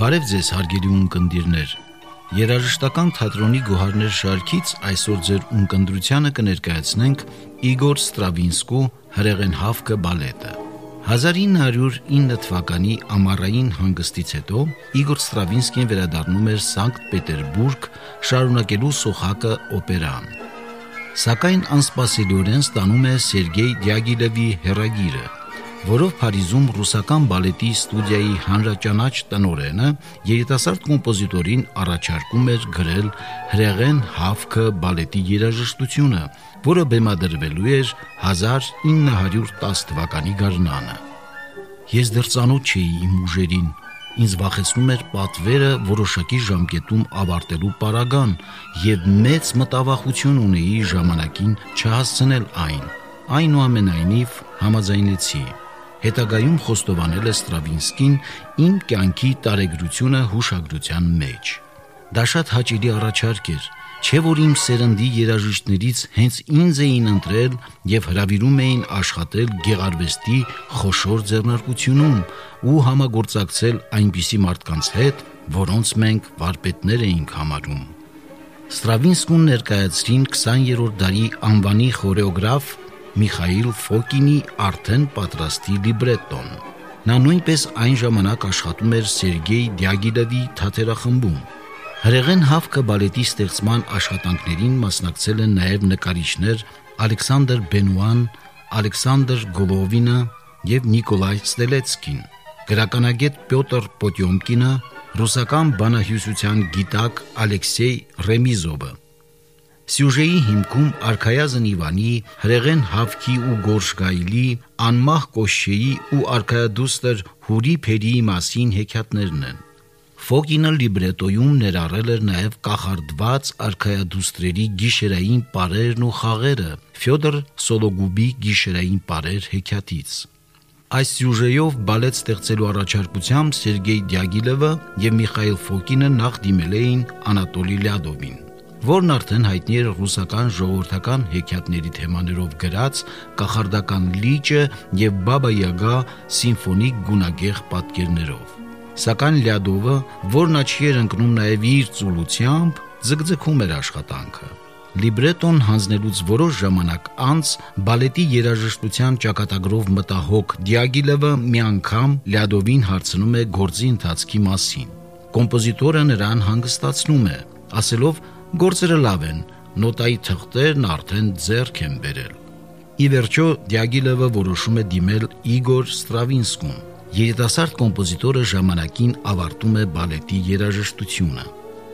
Բարև ձեզ հարգելի ունկնդիրներ, երաժշտական թատրոնի գոհարներ շարքից այսօր ձեր ունկնդրությանը կներկայացնենք Իգոր Ստրավինսկու հրեղեն հավքը բալետը։ 1909 թվականի ամառային հանգստից հետո Իգոր Ստրավինսկին վերադառնում էր Սանկտ Պետերբուրգ շարունակելու Սոխակը օպերան։ Սակայն անսպասելիորեն ստանում է Սերգեյ Դիագիլևի հեռագիրը, որով Փարիզում ռուսական բալետի ստուդիայի հանրաճանաչ տնօրենը երիտասարդ կոմպոզիտորին առաջարկում էր գրել հրեղեն հավքը բալետի երաժշտությունը, որը բեմադրվելու էր 1910 թվականի գարնանը։ Ես դեռ ծանոթ չէի իմ ուժերին, ինձ վախեցնում էր պատվերը որոշակի ժամկետում ավարտելու պարագան եւ մեծ մտավախություն ունեի ժամանակին չհասցնել այն։ Այնուամենայնիվ համաձայնեցի։ Հետագայում խոստովանել է Ստրավինսկին իմ կյանքի տարեգրությունը հուշագրության մեջ։ Դա շատ հաճելի առաջարկ էր, չէ որ իմ սերնդի երաժիշտներից հենց ինձ էին ընտրել եւ հրավիրում էին աշխատել գեղարվեստի խոշոր ձեռնարկությունում ու համագործակցել այնպիսի մարդկանց հետ, որոնց մենք վարպետներ էինք համարում։ Ստրավինսկուն ներկայացրին 20-րդ դարի անվանի խորեոգրաֆ Միխայիլ Ֆոկինի արդեն պատրաստի լիբրետոն։ Նա նույնպես այն ժամանակ աշխատում էր Սերգեյ Դիագիլևի թատերախմբում։ Հրեղեն հավքը բալետի ստեղծման աշխատանքներին մասնակցել են նաև նկարիչներ Ալեքսանդր Բենուան, Ալեքսանդր Գոլովինը եւ Նիկոլայ Ստելեցկին, գրականագետ Պյոտր Պոտյոմկինը, ռուսական բանահյուսության գիտակ Ալեքսեյ Ռեմիզովը։ Սյուժեի հիմքում արքայազն Իվանի, հրեղեն հավքի ու Գորշգայլի, անմահ Կոշչեի ու արքայադուստր Հուրի Փերիի մասին հեքիաթներն են։ Ֆոկինը լիբրետոյում ներառել էր նաև կախարդված արքայադուստրերի գիշերային պարերն ու խաղերը Ֆյոդոր Սոլոգուբի գիշերային պարեր հեքիաթից։ Այս սյուժեով բալետ ստեղծելու առաջարկությամբ Սերգեյ Դիագիլևը եւ Միխայիլ Ֆոկինը նախ դիմել էին Անատոլի Լյադովին, որն արդեն հայտնի էր ռուսական ժողովրդական հեքիաթների թեմաներով գրած կախարդական լիճը եւ Բաբա Յագա սիմֆոնիկ գունագեղ պատկերներով։ Սակայն Լյադովը, որն աչքի էր ընկնում նաեւ իր ծուլությամբ, ձգձգում էր աշխատանքը։ Լիբրետոն հանձնելուց որոշ ժամանակ անց բալետի երաժշտության ճակատագրով մտահոգ Դիագիլևը մի անգամ Լյադովին հարցնում է գործի ընթացքի մասին։ Կոմպոզիտորը նրան հանգստացնում է, ասելով «Գործերը լավ են, նոտայի թղթերն արդեն ձեռք են բերել»։ Ի վերջո Դիագիլևը որոշում է դիմել Իգոր Ստրավինսկուն։ Երիտասարդ կոմպոզիտորը ժամանակին ավարտում է բալետի երաժշտությունը։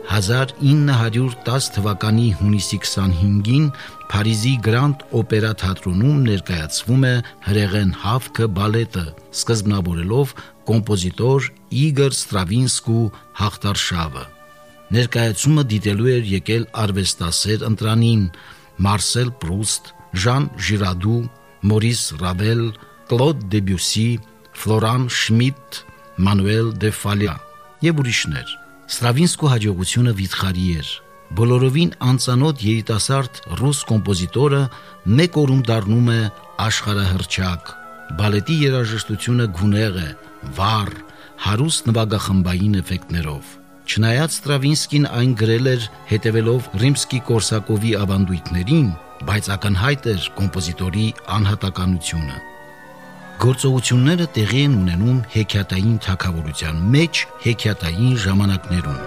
1910 թվականի հունիսի 25-ին Փարիզի Գրանդ օպերա թատրոնում ներկայացվում է հրեղեն հավքը բալետը, սկզբնավորելով կոմպոզիտոր Իգոր Ստրավինսկու հաղթարշավը։ Ներկայացումը դիտելու էր եկել արվեստասեր ընտրանին Մարսել Պրուստ, Ժան Ժիրադու, Մորիս Ռավել, Կլոդ Դեբյուսի, Ֆլորան Շմիտ, Մանուել դե Ֆալյա եւ ուրիշներ։ Ստրավինսկու հաջողությունը վիթխարի էր։ Բոլորովին անծանոթ երիտասարդ ռուս կոմպոզիտորը մեկ օրում դառնում է աշխարհահռչակ։ Բալետի երաժշտությունը գունեղ է, վառ, հարուստ նվագախմբային էֆեկտներով։ Չնայած Ստրավինսկին այն գրել էր հետևելով Ռիմսկի-Կորսակովի ավանդույթներին, բայց ակնհայտ էր կոմպոզիտորի անհատականությունը։ Գործողությունները տեղի են ունենում հեքիաթային թագավորության մեջ հեքիաթային ժամանակներում։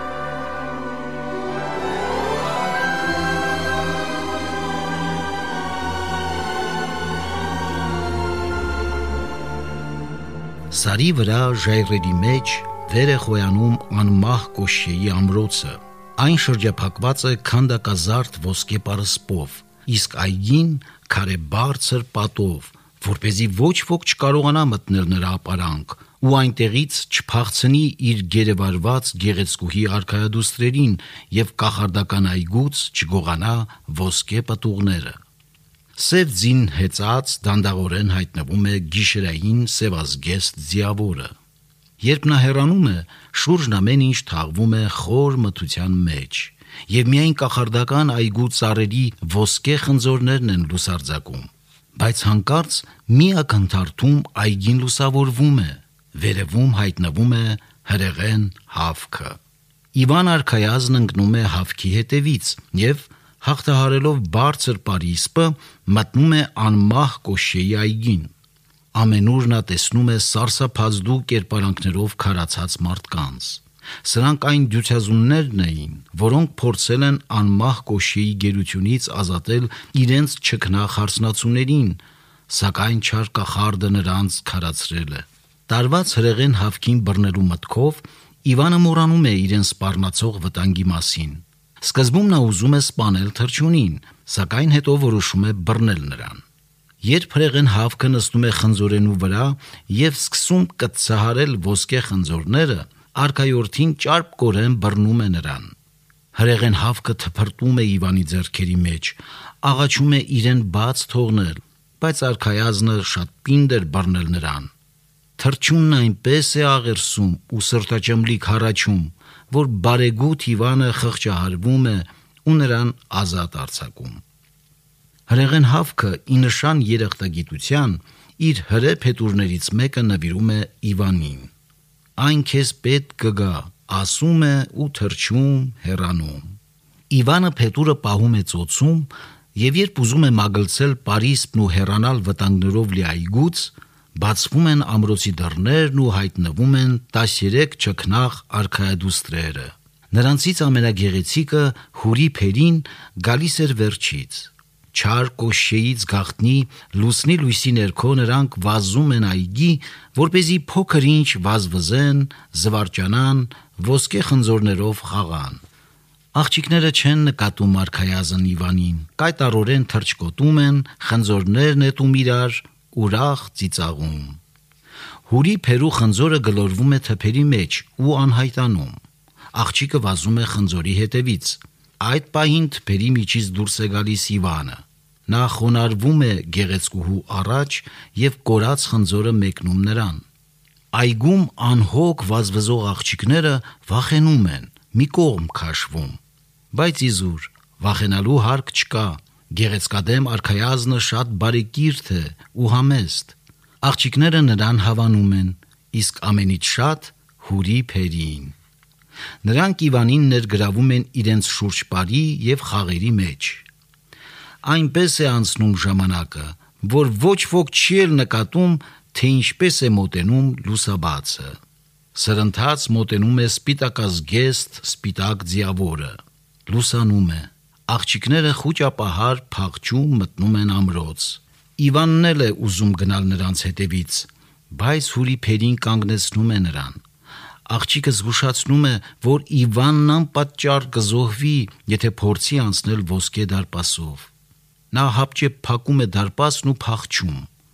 Սարի վրա ժայռերի մեջ վեր է խոյանում անմահ Կոշչեի ամրոցը։ Այն շրջափակված է քանդակազարդ ոսկե պարսպով, իսկ այգին քարե բարձր պատով, որպեսզի ոչ ոք չկարողանա մտնել նրա ապարանք ու այնտեղից չփախցնի իր գերեվարված գեղեցկուհի արքայադուստրերին եւ կախարդական այգուց չգողանա ոսկե պտուղները։ Սև ձին հեծած դանդաղորեն հայտնվում է գիշերային սևազգեստ ձիավորը։ Երբ նա հեռանում է, շուրջն ամեն ինչ թաղվում է խոր մթության մեջ, եւ միայն կախարդական այգու ծառերի ոսկե խնձորներն են լուսարձակում։ Բայց հանկարծ մի ակնթարթում այգին լուսավորվում է, վերևում հայտնվում է հրեղեն հավքը։ Իվան արքայազն ընկնում է հավքի հետևից և հաղթահարելով բարձր Պարիսպը մտնում է անմահ Կոշեի այգին։ Ամենուր նա տեսնում է սարսափազդու կերպարանքներով քարացած մարդկանց։ Սրանք այն դյուցազուններն էին, որոնք փորձել են անմահ Կոշեի գերությունից ազատել իրենց չքնաղ հարսնացուներին, սակայն չար կախարդը նրանց քարացրել է։ Տարված հրեղեն հավքին բռնելու մտքով Իվանը մոռանում է իրեն սպառնացող վտանգի մասին։ Սկզբում նա ուզում է սպանել թռչունին, սակայն հետո որոշում է բռնել նրան։ Երբ հրեղեն հավքը նստում է խնձորենու վրա և սկսում կծցահարել ոսկե խնձորները, արքայորդին ճարպկորեն բռնում է նրան։ Հրեղեն հավքը թփրտում է Իվանի ձեռքերի մեջ, աղաչում է իրեն բաց թողնել, բայց արքայազնը շատ պինդ էր բռնել նրան։ Թռչունն այնպես է աղերսում ու սրտաճմլիկ հառաչում, որ բարեգութ Իվանը խղճահարվում է ու նրան ազատ արձակում։ Հրեղեն հավքը ի նշան երախտագիտության իր հրե փետուրներից մեկը նվիրում է Իվանին։ Այն քեզ պետք կգա, ասում է ու թռչում հեռանում։ Իվանը փետուրը պահում է ծոցում և երբ ուզում է մագլցել Պարիսպն ու հեռանալ վտանգներով լի այգուց, բացվում են ամրոցի դռներն ու հայտնվում են 13 չքնաղ արքայադուստրերը։ Նրանցից ամենագեղեցիկը Հուրի-Փերին գալիս էր վերջից։ Չար Կոշեից գաղտնի լուսնի լույսի ներքո նրանք վազում են այգի, որպեսզի փոքր-ինչ վազվզեն, զվարճանան, ոսկե խնձորներով խաղան։ Աղջիկները չեն նկատում արքայազն Իվանին, կայտառորեն թռչկոտում են, խնձորներ նետում իրար, ուրախ ծիծաղում։ Հուրի-Փերու խնձորը գլորվում է թփերի մեջ ու անհայտանում։ Աղջիկը վազում է խնձորի հետևից։ Այդ պահին թփերի միջից դուրս է գալիս Իվանը։ Նա խոնարհվում է գեղեցկուհու առաջ և կորած խնձորը մեկնում նրան։ Այգում անհոգ վազվզող աղջիկները վախենում են, մի կողմ քաշվում։ Բայց իզուր, վախենալու հարկ չկա, գեղեցկադեմ արքայազնը շատ բարեկիրթ է ու համեստ։ Աղջիկները նրան հավանում են, իսկ ամենից շատ Հուրի-Փերիին։ Նրանք Իվանին ներգրավում են իրենց շուրջպարի և խաղերի մեջ։ Այնպես է անցնում ժամանակը, որ ոչ ոք չի էլ նկատում, թե ինչպես է մոտենում լուսաբացը։ Սրընթաց մոտենում է սպիտակազգեստ սպիտակ ձիավորը։ Լուսանում է։ Աղջիկները խուճապահար փախչում մտնում են ամրոց։ Իվանն էլ է ուզում գնալ նրանց հետևից, բայց Հուրի-Փերին կանգնեցնում է նրան։ Աղջիկը զգուշացնում է, որ Իվանն անպատճառ կզոհվի, եթե փորձի անցնել ոսկե դարպասով։ Նա հապճեպ փակում է դարպասն ու փախչում։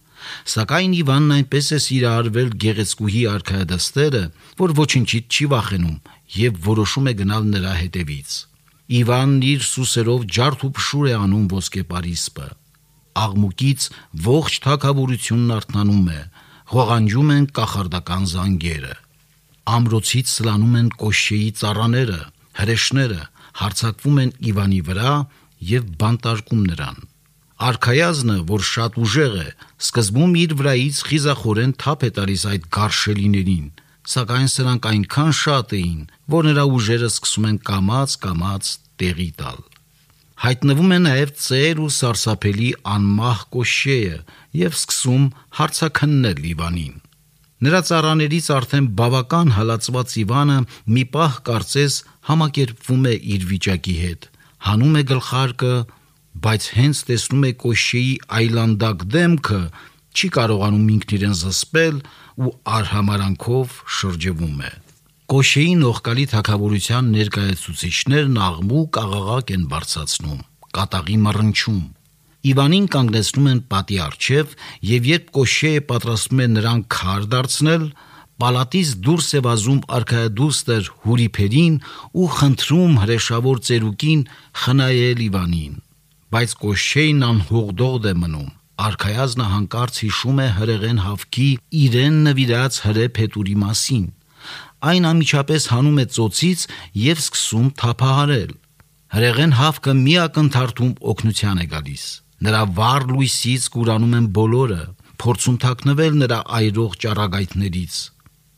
Սակայն Իվանն այնպես է սիրահարվել գեղեցկուհի արքայադստերը, որ ոչնչից չի վախենում և որոշում է գնալ նրա հետևից։ Իվանն իր սուսերով ջարդ ու փշուր է անում ոսկե Պարիսպը։ Աղմուկից ողջ թագավորությունն արթնանում է, ղողանջում են կախարդական զանգերը։ Ամրոցից սլանում են Կոշեի ծառաները, հրեշները, հարձակվում են Իվանի վրա և բանտարկում նրան։ Արքայազնը, որ շատ ուժեղ է, սկզբում իր վրայից խիզախորեն թափ է տալիս այդ գարշելիներին, սակայն սրանք այնքան շատ էին, որ նրա ուժերը սկսում են կամաց տեղի տալ։ Հայտնվում է նաև ծեր ու սարսափելի անմահ Կոշեը և սկսում հարցաքննել Իվանին։ Նրա ծառաներից արդեն բավական հալածված Իվանը մի պահ կարծես համակերպվում է իր վիճակի հետ, հանում է գլխարկը, բայց հենց տեսնում է Կոշեի այլանդակ դեմքը, չի կարողանում ինքն իրեն զսպել ու արհամարանքով շրջվում է։ Կոշեի նողկալի թագավորության ներկայացուցիչներն աղմուկ աղաղակ են բարձրացնում, կատաղի մռնչում։ Իվանին կանգնեցնում են պատի առջև և երբ Կոշեը պատրաստվում է նրան քար դարձնել, պալատից դուրս է վազում արքայադուստր Հուրի-Փերին ու խնդրում հրեշավոր ծերուկին խնայել Իվանին։ Բայց Կոշեին անհողդողդ է մնում։ Արքայազնը հանկարծ հիշում է հրեղեն հավքի իրեն նվիրած հրե փետուրի մասին։ Այն անմիջապես հանում է ծոցից և սկսում թափահարել։ Հրեղեն հավքը մի ակնթարթում օգնության է գալիս։ Նրա վառ լույսից կուրանում են բոլորը, փորձում թաքնվել նրա այրող ճառագայթներից։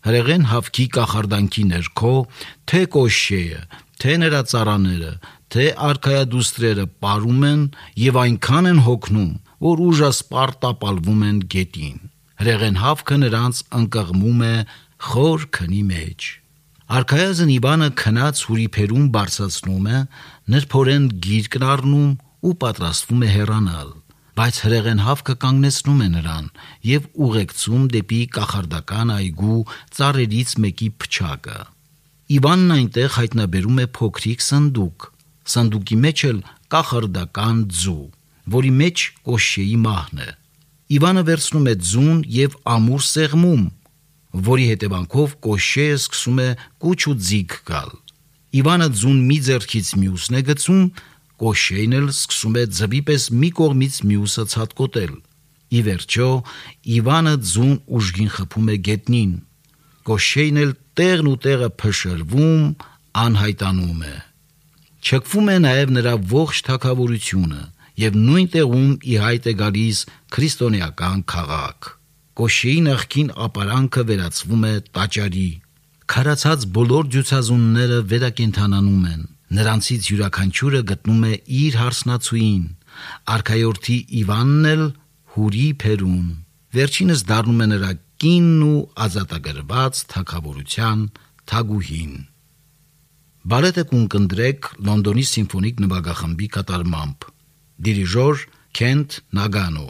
Հրեղեն հավքի կախարդանքի ներքո թե Կոշեյը, թե նրա ծառաները, թե արքայադուստրերը պարում են եւ այնքան են հոգնում, որ ուժասպառ տապալվում են գետին։ Հրեղեն հավքը նրանց ընկղմում է խոր քնի մեջ։ Արքայազն Իվանը քնած հուրիփերում բարձրացնում է, նրբորեն գիրկն առնում ու պատրաստվում է հեռանալ, բայց հրեղեն հավքը կանգնեցնում է նրան եւ ուղեկցում դեպի կախարդական այգու ծառերից մեկի փչակը։ Իվանն այնտեղ հայտնաբերում է փոքրիկ սնդուկ, սնդուկի մեջ էլ կախարդական ձու, որի մեջ Կոշեյի մահն է։ Իվանը վերցնում է ձուն եւ ամուր սեղմում, որի հետևանքով Կոշեյը սկսում է կուչ ու ձիգ գալ։ Իվանը ձուն մի ձեռքից մյուսն է գցում, Կոշեյն էլ սկսում է ձվի պես մի կողմից մյուսը ցատկոտել։ Ի վերջո Իվանը ձուն ուժգին խփում է գետնին։ Կոշեյն էլ տեղն ու տեղը փշրվում, անհայտանում է։ Չքվում է նաև նրա ողջ թագավորությունը եւ նույն տեղում ի հայտ է գալիս քրիստոնեական քաղաք։ Կոշեյի նախկին ապարանքը վերածվում է տաճարի։ Քարացած բոլոր ջուցազունները վերակենդանանում են։ Նրանցից յուրաքանչյուրը գտնում է իր հարսնացուին։ Արքայորդի Իվանն էլ հուրի փերուն։ Վերջինս դառնում է նրա կինն ու ազատագրված թագավորության թագուհին։ Բալետը կունկնդրեք Լոնդոնի սիմֆոնիկ նվագախմբի կատարմամբ։ Դիրիժոր Քենթ Նագանո։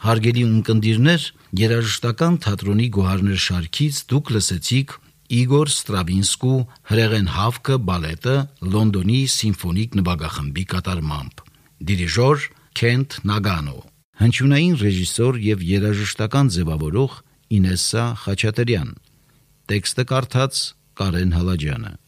Հարգելի ունկնդիրներ, երաժշտական թատրոնի գոհարներ շարքից դուք լսեցիք Իգոր Ստրավինսկու Հրեղեն հավքը բալետը Լոնդոնի սիմֆոնիկ նվագախմբի կատարմամբ։ Դիրիժոր Քենթ Նագանո, հնչյունային ռեժիսոր եւ երաժշտական ձևավորող Ինեսսա Խաչատրյան, տեքստը կարդաց Կարեն Հալաջյանը։